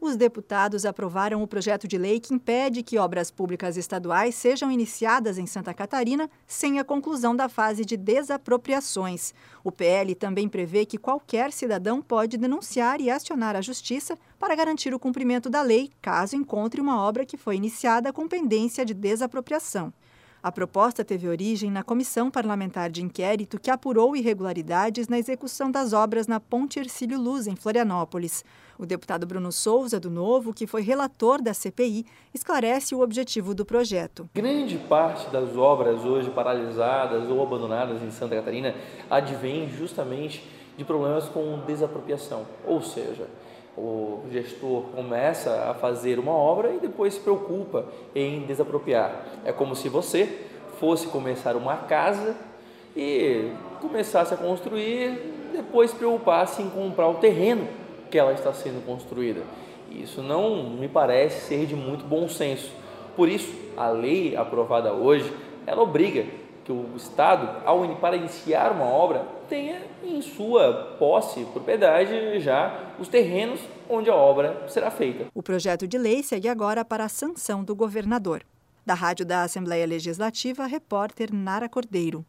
os deputados aprovaram o projeto de lei que impede que obras públicas estaduais sejam iniciadas em Santa Catarina sem a conclusão da fase de desapropriações. O PL também prevê que qualquer cidadão pode denunciar e acionar a Justiça para garantir o cumprimento da lei, caso encontre uma obra que foi iniciada com pendência de desapropriação. A proposta teve origem na Comissão Parlamentar de Inquérito que apurou irregularidades na execução das obras na Ponte Hercílio Luz, em Florianópolis. O deputado Bruno Souza, do Novo, que foi relator da CPI, esclarece o objetivo do projeto. Grande parte das obras hoje paralisadas ou abandonadas em Santa Catarina advém justamente de problemas com desapropriação, ou seja, o gestor começa a fazer uma obra e depois se preocupa em desapropriar. É como se você fosse começar uma casa e começasse a construir, depois se preocupasse em comprar o terreno que ela está sendo construída. Isso não me parece ser de muito bom senso. Por isso, a lei aprovada hoje, ela obriga que o Estado, para iniciar uma obra, tenha em sua posse, propriedade, já os terrenos onde a obra será feita. O projeto de lei segue agora para a sanção do governador. Da Rádio da Assembleia Legislativa, repórter Nara Cordeiro.